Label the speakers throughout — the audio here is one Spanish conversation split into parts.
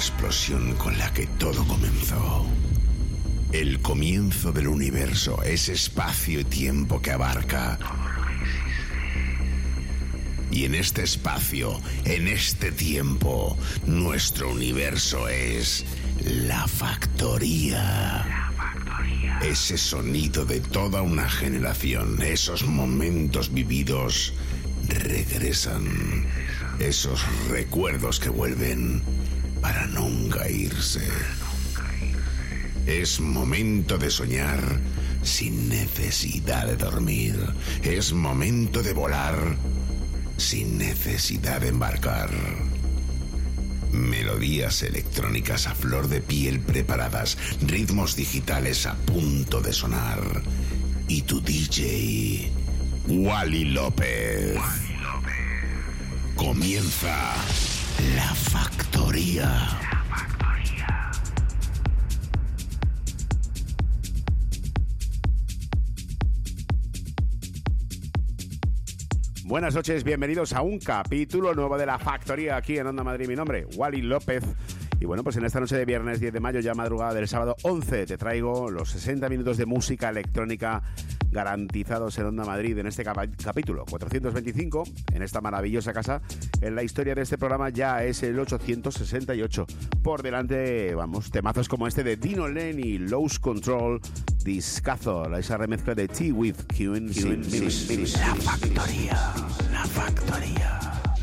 Speaker 1: explosión con la que todo comenzó. El comienzo del universo es espacio y tiempo que abarca. Y en este espacio, en este tiempo, nuestro universo es la factoría. Ese sonido de toda una generación, esos momentos vividos regresan. Esos recuerdos que vuelven para nunca irse. Es momento de soñar sin necesidad de dormir. Es momento de volar sin necesidad de embarcar. Melodías electrónicas a flor de piel preparadas, ritmos digitales a punto de sonar. Y tu DJ, Wally López. Comienza La Factoría.
Speaker 2: Buenas noches, bienvenidos a un capítulo nuevo de La Factoría aquí en Onda Madrid. Mi nombre, Wally López. Y bueno, pues en esta noche de viernes 10 de mayo, ya madrugada del sábado 11, te traigo los 60 minutos de música electrónica garantizados en Onda Madrid en este capítulo 425, en esta maravillosa casa. En la historia de este programa ya es el 868. Por delante, vamos, temazos como este de Dino Len y Loose Control, discazo, esa remezcla de T with Q. La Factoría, La Factoría.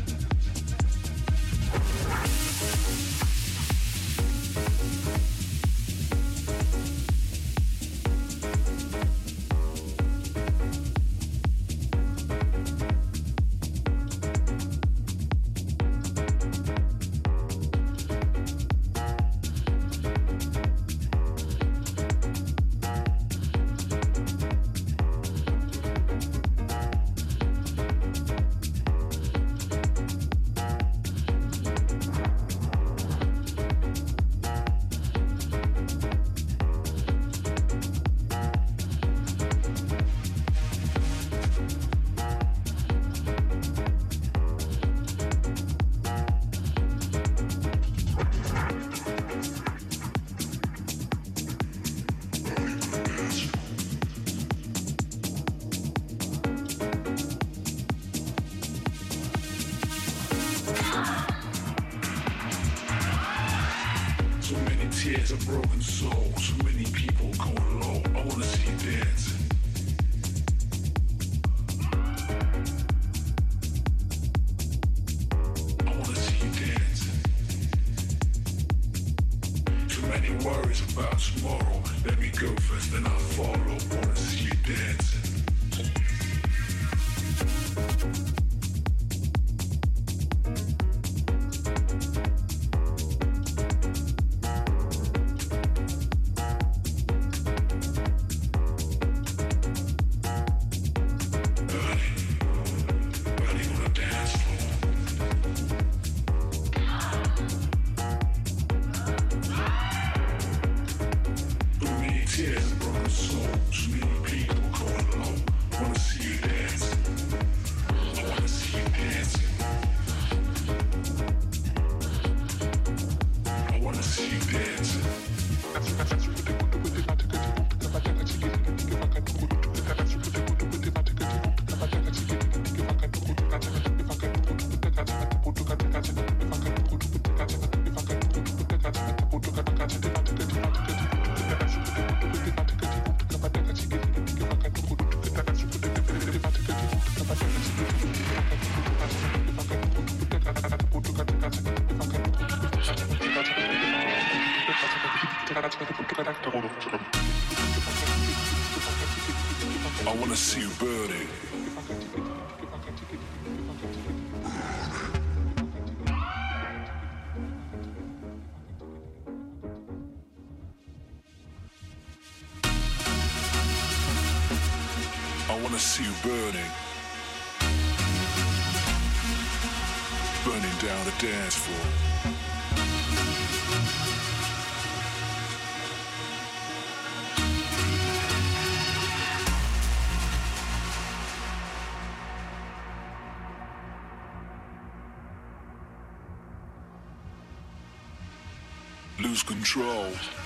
Speaker 3: I wanna see you burning. I wanna see you burning. Burning down the dance floor. lose control.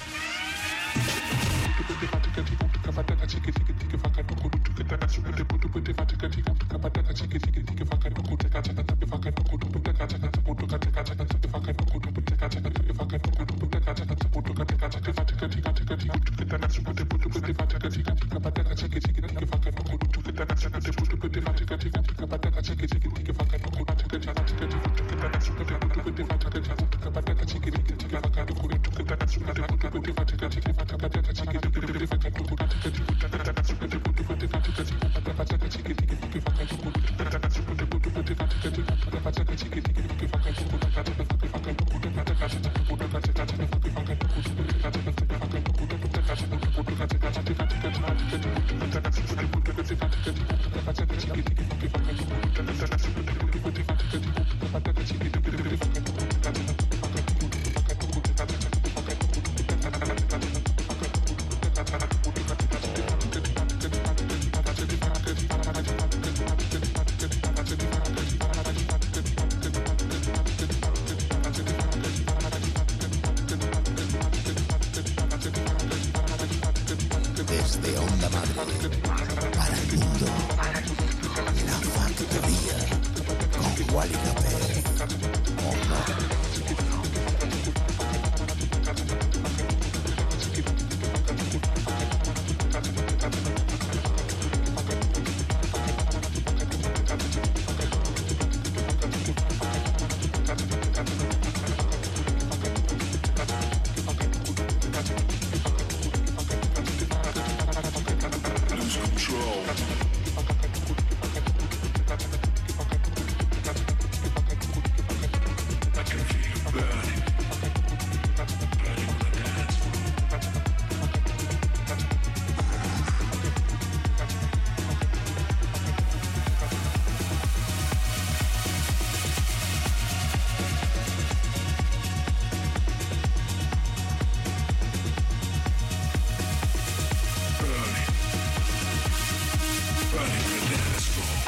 Speaker 1: Desde Onda Madre para el mundo, La Factoría con Wally López.
Speaker 3: Lose control. I can feel you burning. Burning on the dance floor. Burning. Burning on the dance floor.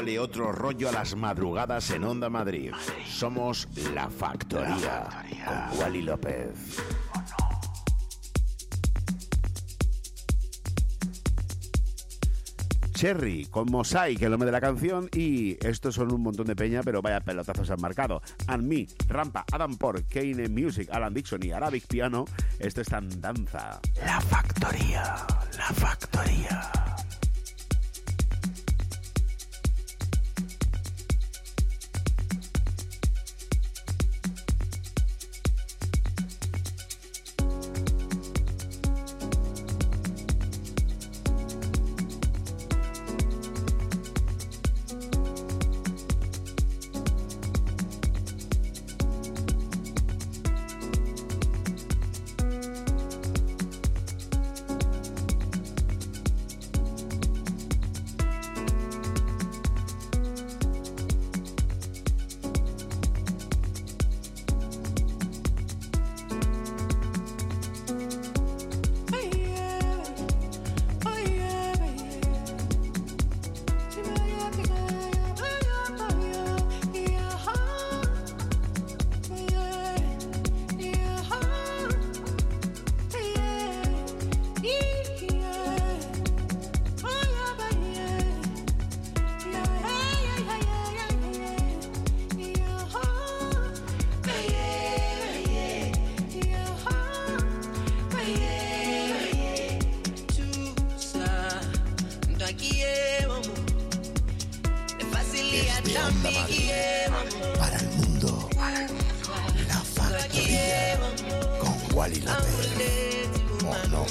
Speaker 1: Dale otro rollo a las madrugadas en Onda Madrid. Somos La Factoría, con Wally López.
Speaker 2: Cherry con Mosaic, el nombre de la canción, y estos son un montón de peña, pero vaya pelotazos han marcado. And Me, Rampa, Adam Port, Kane Music, Alan Dixon y Arabic Piano. Esto es tan danza.
Speaker 1: La Factoría, La Factoría. Para el mundo, La Factoría con Wally López. Oh, no.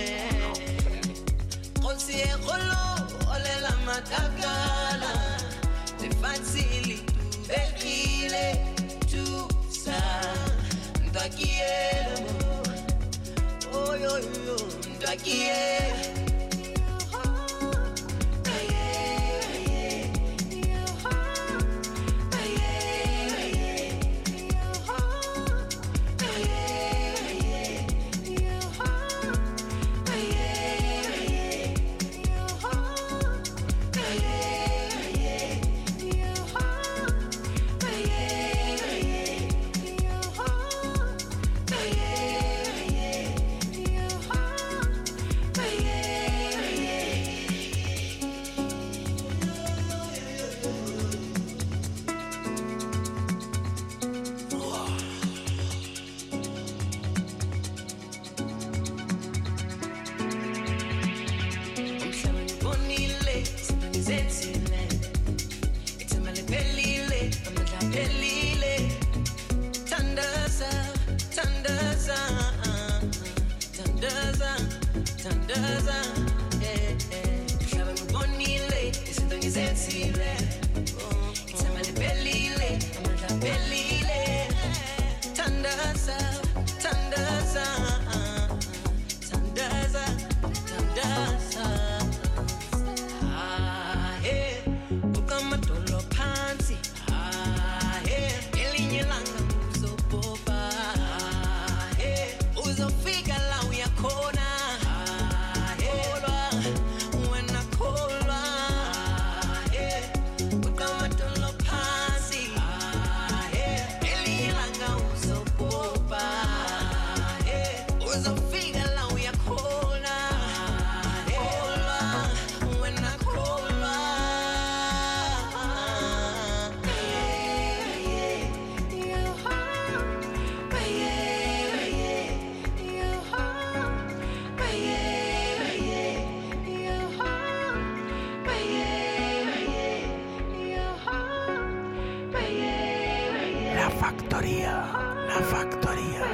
Speaker 1: La Factoría.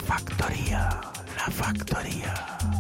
Speaker 1: factoría, la factoría.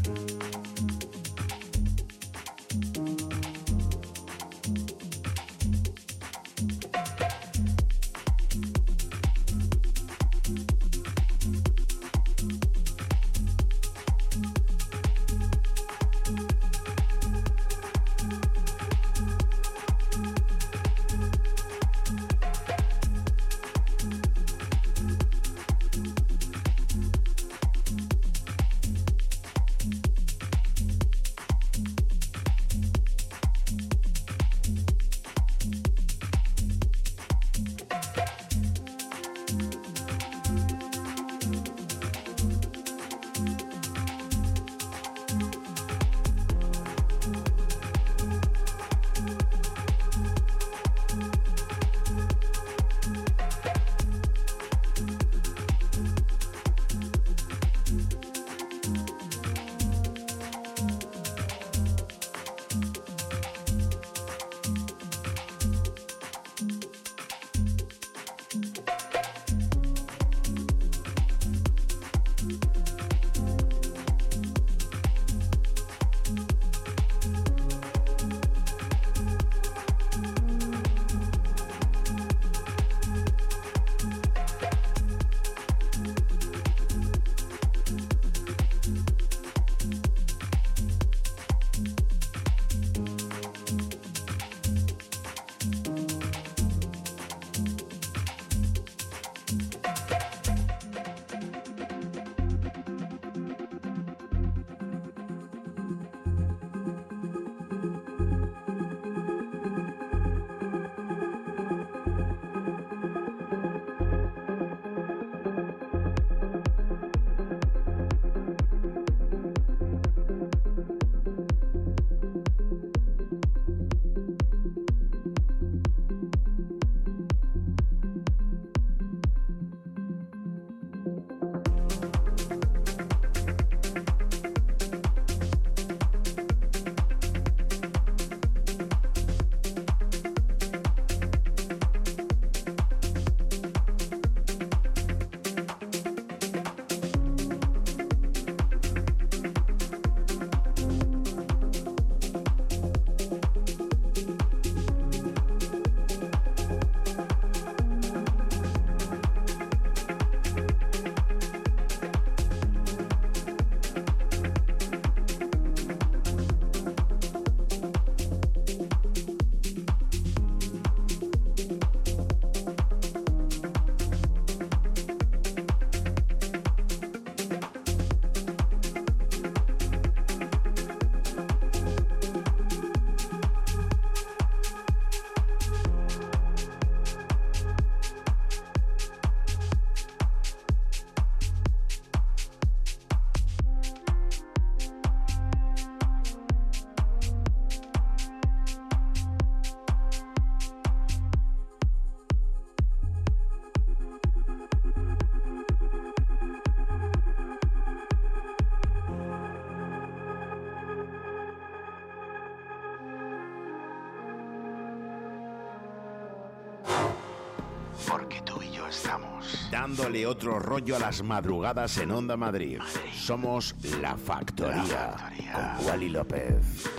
Speaker 1: Porque tú y yo estamos dándole otro rollo a las madrugadas en Onda Madrid. Somos La Factoría, con Wally López.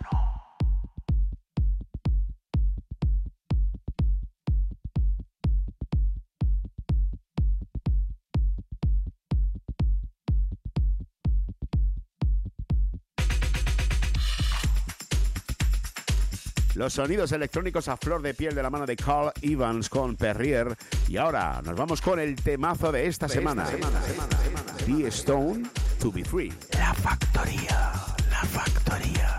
Speaker 2: Los sonidos electrónicos a flor de piel de la mano de Carl Evans con Perrier. Y ahora nos vamos con el temazo de esta semana. The Stone, To Be Free.
Speaker 1: La Factoría, La Factoría.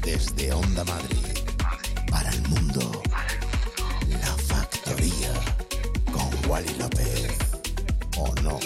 Speaker 1: Desde Onda Madrid, para el mundo, La Factoría, con Wally López, ¿o no?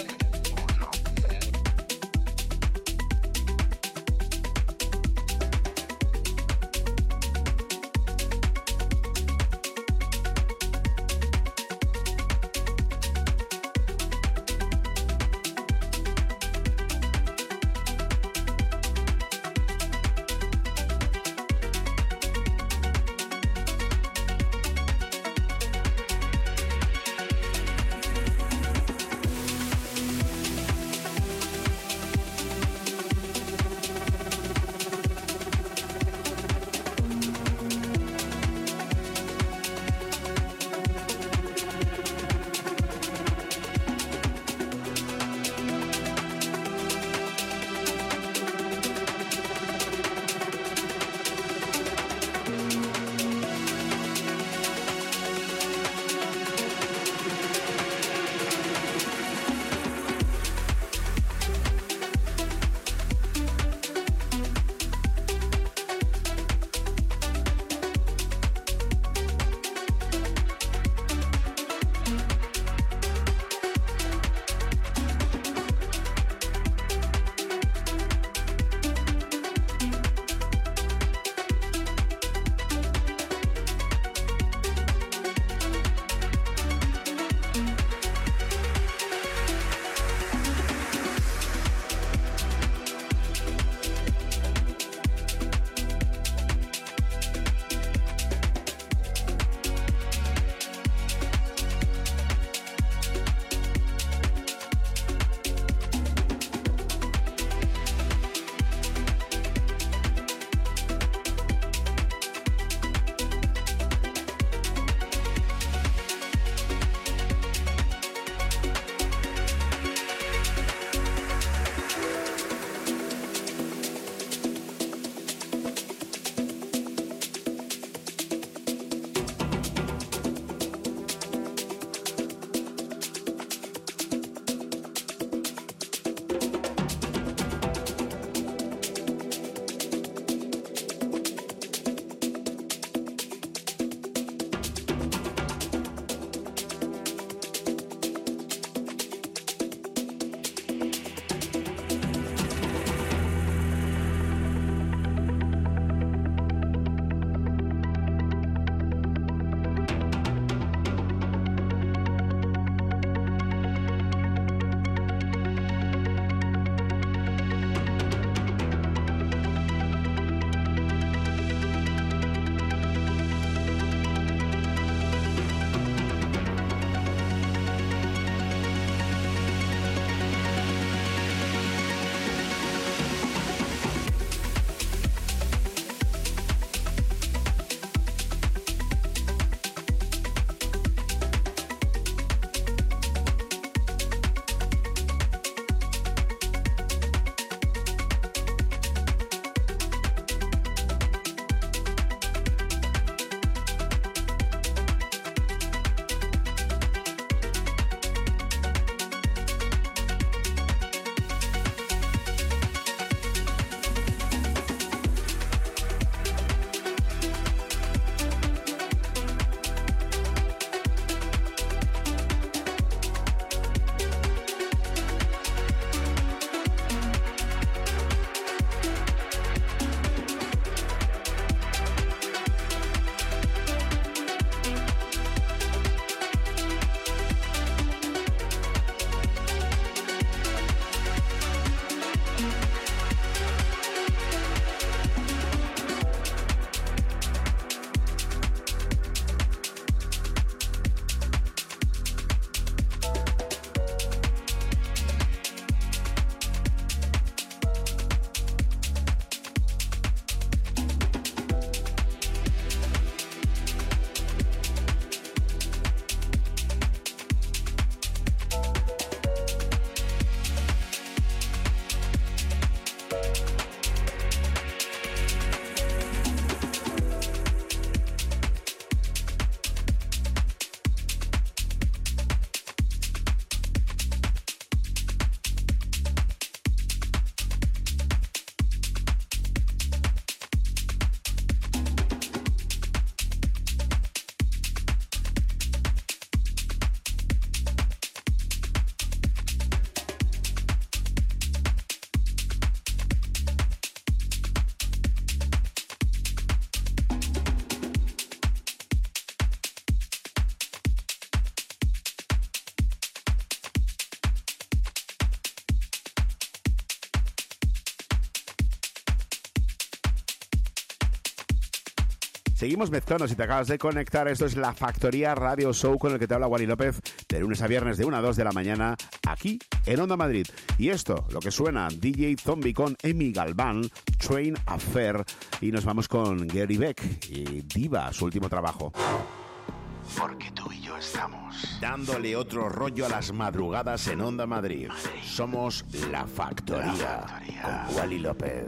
Speaker 2: Seguimos mezclando, si te acabas de conectar, esto es La Factoría Radio Show con el que te habla Wally López, de lunes a viernes de 1 a 2 de la mañana, aquí en Onda Madrid. Y esto, lo que suena, DJ Zombie con Emi Galván, Train Affair, y nos vamos con Gary Beck y Diva, su último trabajo.
Speaker 1: Porque tú y yo estamos dándole otro rollo a las madrugadas en Onda Madrid. Somos La Factoría, con Wally López.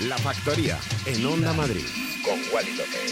Speaker 2: La Factoría, en Onda Madrid, con Wally López.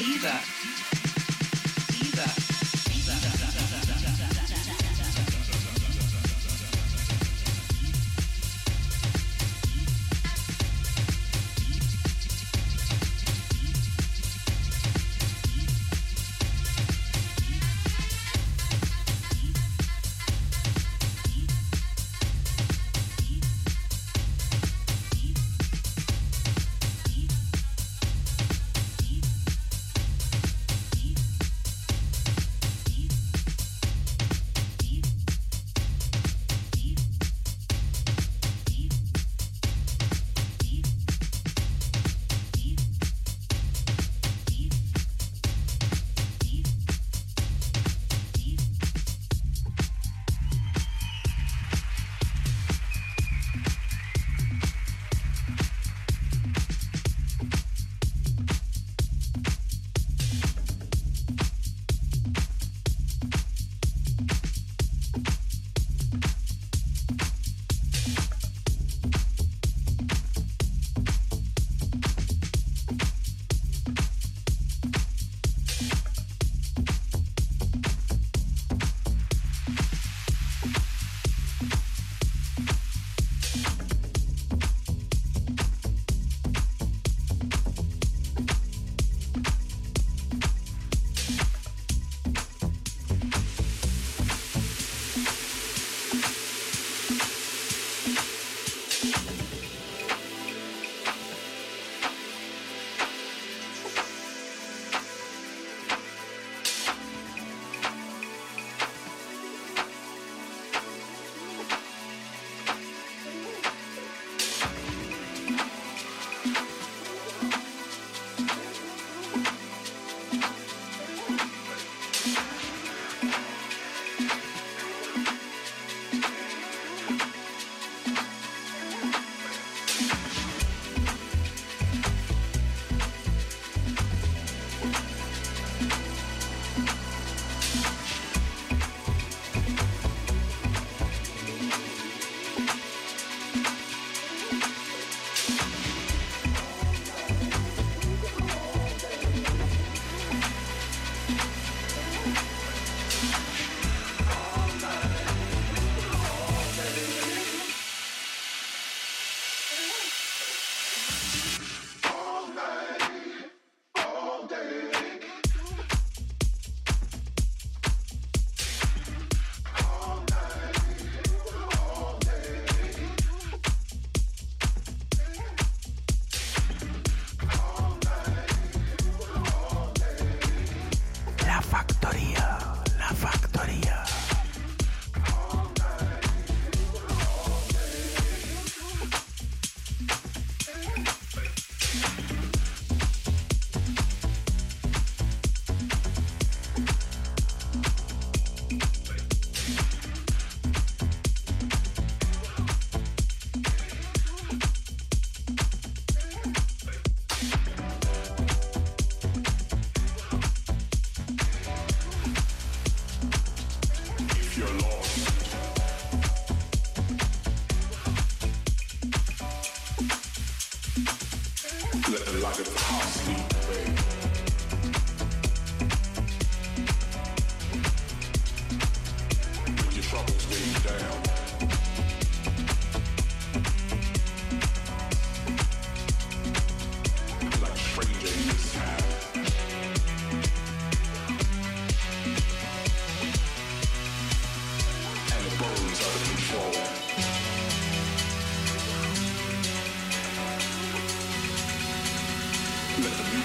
Speaker 3: Let the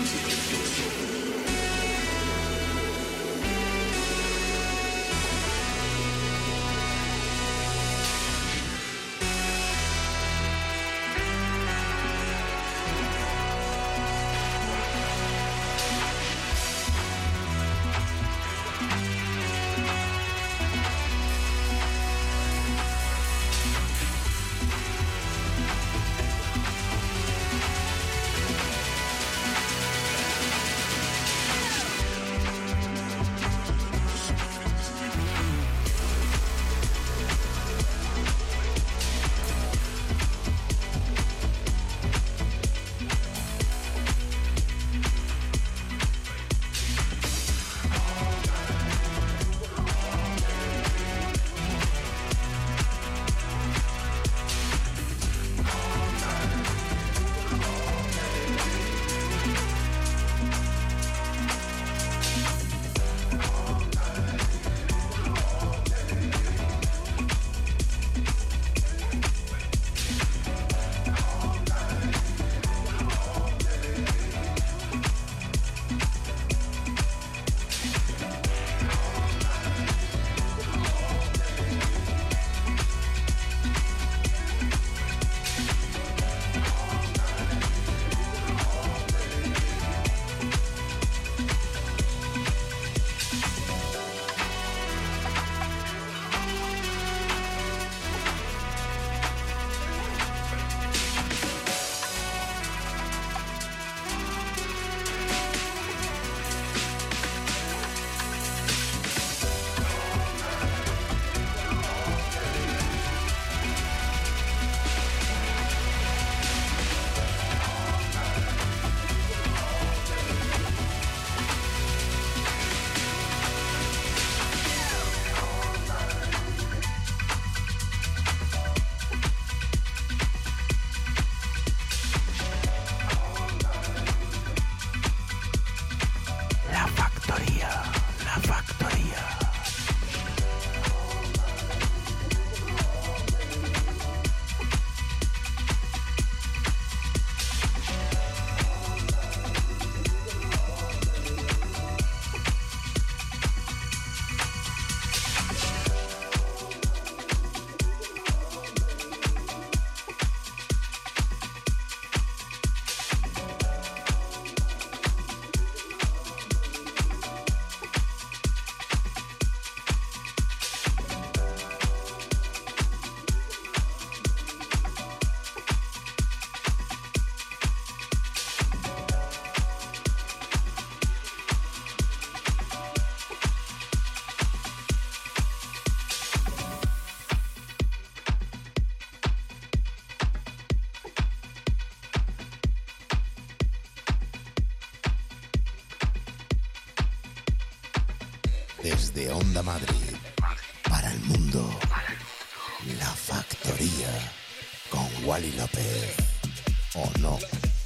Speaker 1: Desde Onda Madrid, para el mundo, La Factoría, con Wally López, ¿o no?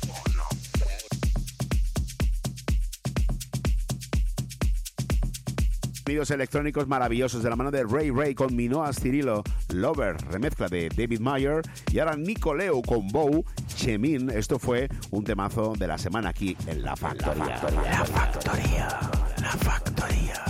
Speaker 2: Sonidos electrónicos maravillosos de la mano de Ray con Minoa Cirilo, Lover, remezcla de David Mayer, y ahora Nicoleo con Bow, Chemin. Esto fue un temazo de la semana aquí en La Factoría. La Factoría. La Factoría.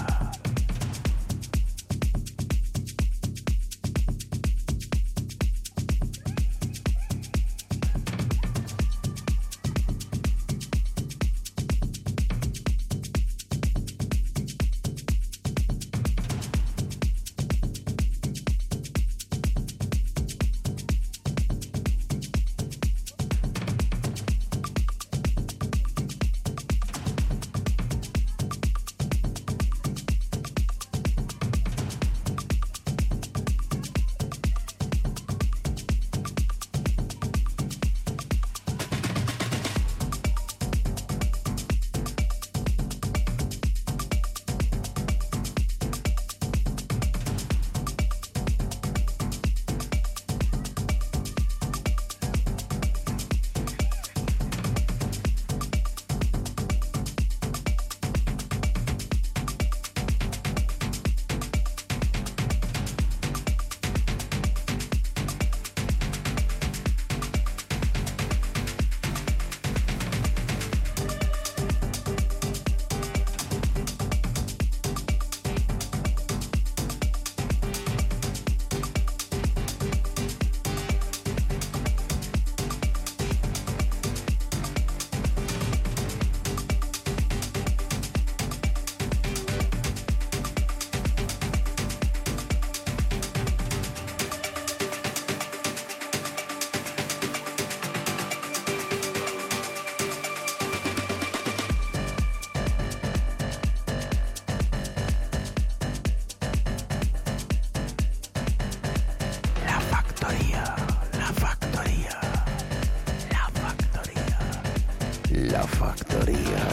Speaker 2: La Factoría.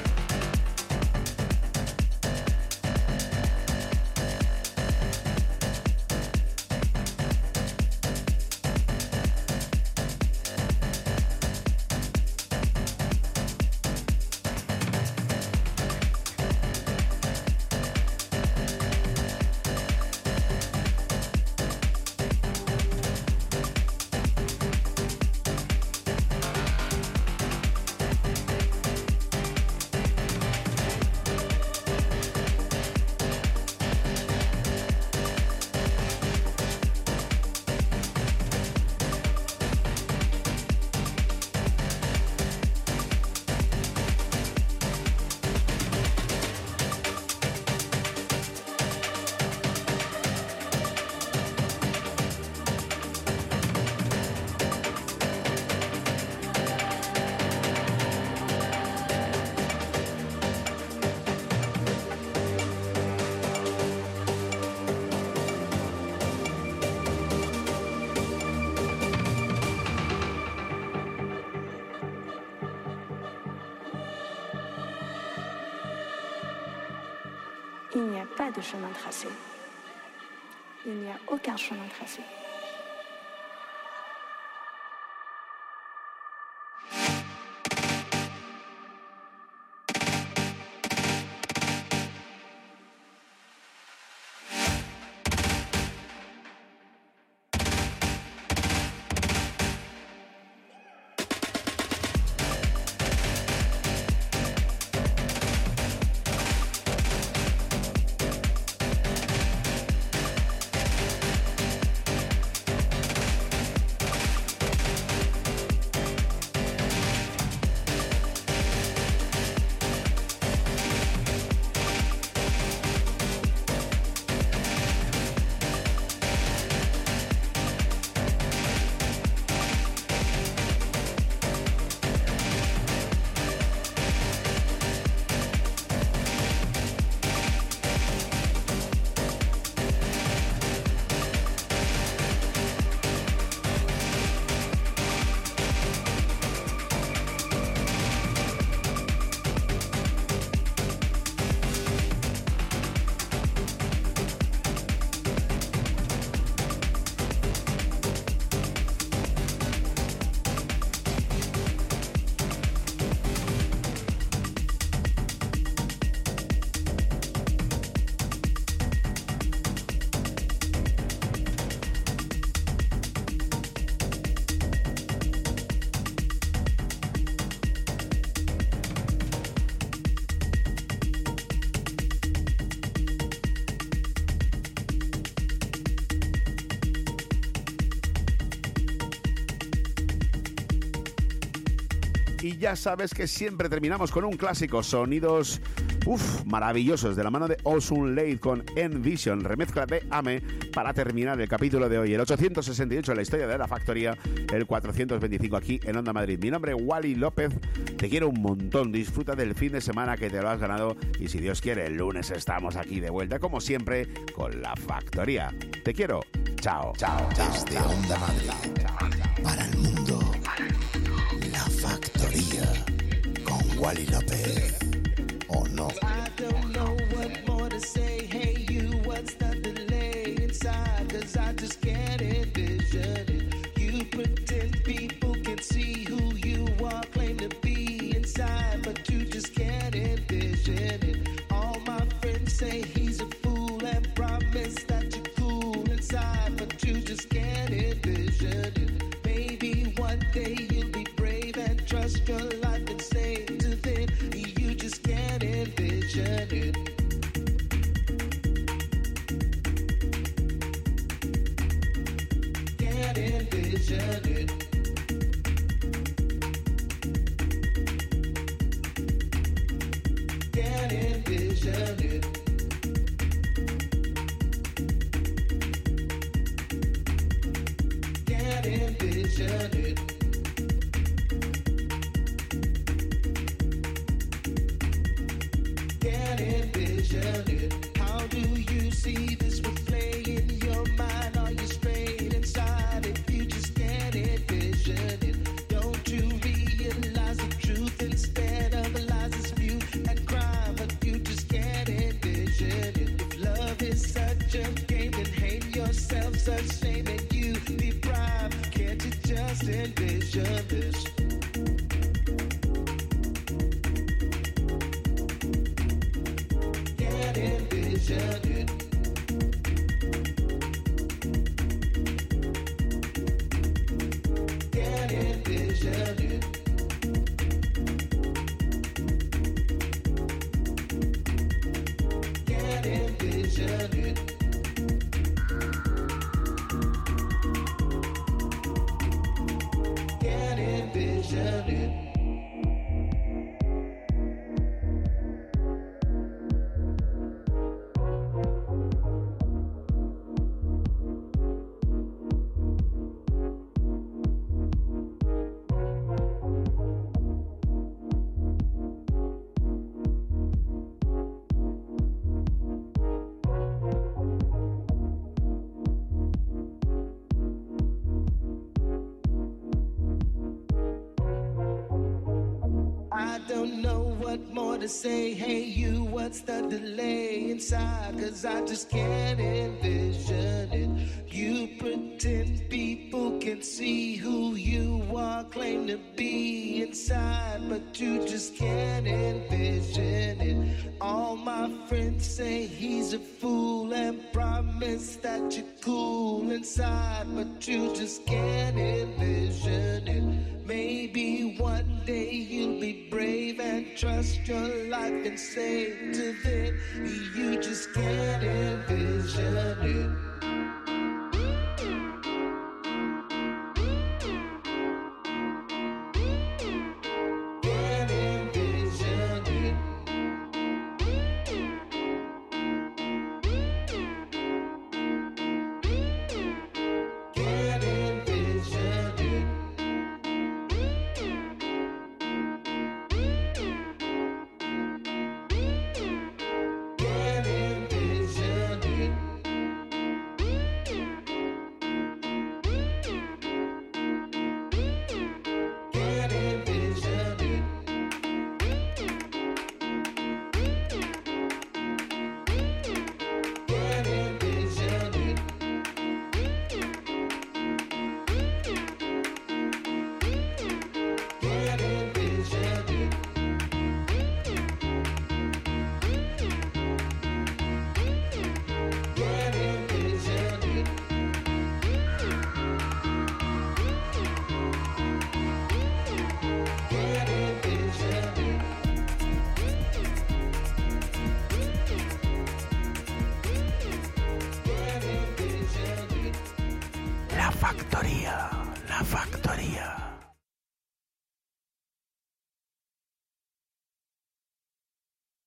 Speaker 4: Il n'y a pas de chemin tracé. Il n'y a aucun chemin tracé.
Speaker 2: Y ya sabes que siempre terminamos con un clásico, sonidos maravillosos de la mano de Ozone Late con Envision, remezcla de Ame, para terminar el capítulo de hoy, el 868 en la historia de la factoría, el 425 aquí en Onda Madrid. Mi nombre es Wally López, te quiero un montón, disfruta del fin de semana que te lo has ganado y si Dios quiere el lunes estamos aquí de vuelta como siempre con la factoría. Te quiero, chao, chao, chao.
Speaker 1: Desde Onda Madrid, para el mundo, la factoría con Wally López. ¿O no?
Speaker 5: I don't know what more to say. Hey, you, what's the delay inside? 'Cause I just can't envision it. You pretend people can see who you are, claim to be inside, but you just can't envision it. All my friends say he's a fool and promise that you're cool inside, but you just can't envision it. Maybe one day you'll be brave and trust your life and say to them, you just can't envision it. Can't envision it. Can't envision it. Can't envision it. Can't envision it. How do you see this would play in your mind? Are you straight inside if you just can't envision it? Don't you realize the truth instead of lies is few and crime, but you just can't envision it. If love is such a game, then hate yourself, such shame, and you be prime. Can't you just envision this? Can't envision it. Can't envision it. Can't envision it. Can't envision it. I don't know what more to say. Hey, you, what's the delay inside? 'Cause I just can't envision it. You pretend people can see who you are, claim to be inside, but you just can't envision it. All my friends say he's a fool and promise that you're cool inside, but you just can't envision it. Maybe one day you'll be brave and trust your life and say to them, you just can't envision it. Can't envision it. Can't envision it. Can't envision it. Can't envision it. Can't envision it. Can't envision it. Can't envision it. Can't envision it. Can't envision it.
Speaker 1: La factoría, la factoría.